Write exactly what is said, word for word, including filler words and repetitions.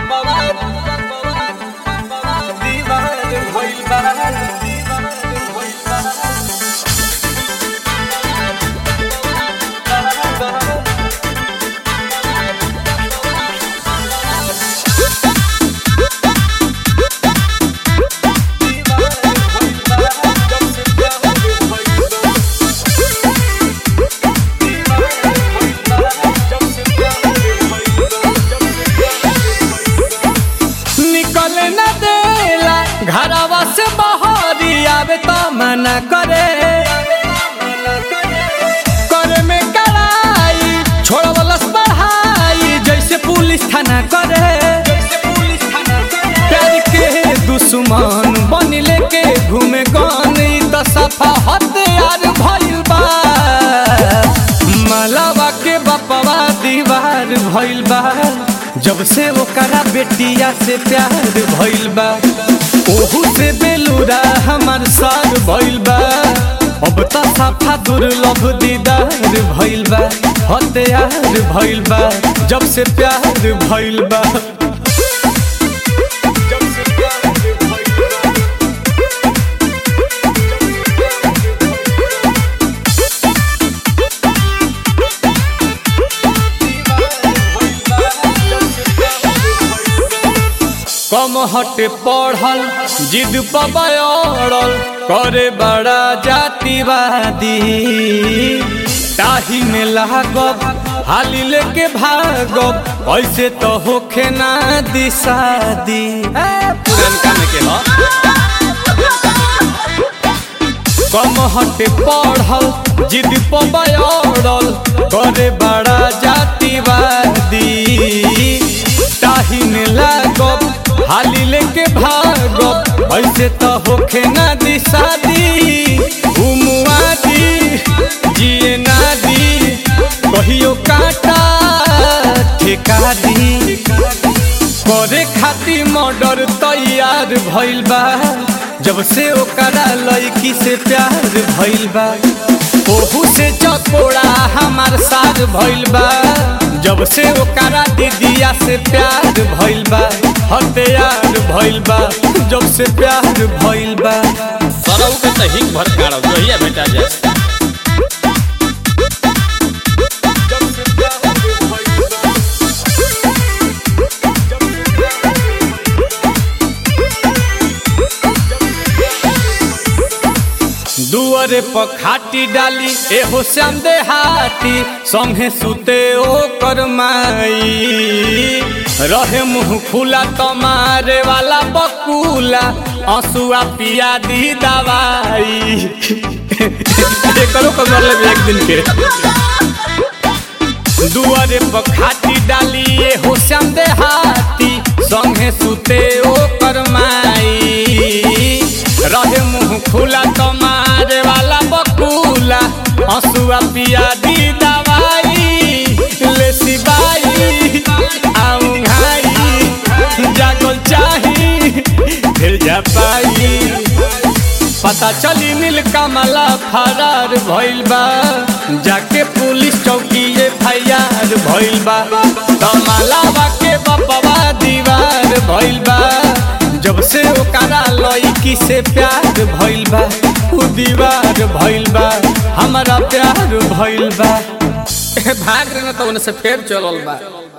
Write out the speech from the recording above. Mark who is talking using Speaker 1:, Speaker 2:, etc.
Speaker 1: घरवा से बहरी आवे तो मना करे करे में कड़ाई छोड़वलस पढ़ाई जैसे पुलिस थाना करे प्यार के दुश्मन बन लेके घूमे गन तो सफा हथियार भइल बा मलावा के बपवा दीवार भइल बा जब से ओकरा बेटिया से प्यार भइल बा ओहू से बेलूरा हमार सार भइल बा अब तो साफा दुर्लभ दीदार भइल बा हथियार भइल बा जब से प्यार भइल बा कम हटे पढ़ल जिद पबड़ल करे बड़ा जातिवादी ताही में लागब हाली लेके भागब ऐसे तो होखे ना दिशादी पुरनका में के कम हटे पढ़ल जिद पबड़ल करे बड़ा जातिवादी ताही में लागब हाली लेके भागब ऐसे तो होखे ना दी शादी घुमुआ दी जिए ना दी कहियो काटा ठेका दी करे खातिर मर्डर तैयार भइल बा जब से ओकरा लड़की से प्यार भइल बा ओहू से चकोड़ा हमार साथ भइल बा जब से ओकरा दीदिया से प्यार भइल बा हथियार भइल बा जब से प्यार भइल बा
Speaker 2: सरऊ के त हिंग भर काढ़ो जोहिया बेटा जा
Speaker 1: दुआरे पर खाटी डाली एहो श्याम देहाती संगे सुते ओकर माई रहे मुँह खुला तमारे वाला बकुला आंसुआ पिया दी दवाई करो कर ले एक दिन के दुआरे पर खाटी डाली एहो श्याम देहाती संगे सुते ओकर माई रहे मुँह खुला तमारे वाला बकुला आंसुआ पिया दी दवाई ले सिबाई आऊं घाई जागल चाही फिर जा पाई पता चली नील कमला फरार भइल बा जाके पुलिस चौकी एफ आई आर भइल बा कमलावा के बपवा दीवार भइल बा जब से ओकरा लड़की से प्यार भइल बा उ दीवार भइल बा हमारा प्यार भइल बा
Speaker 2: भाग रहे न तो उनसे फेर चलल बा।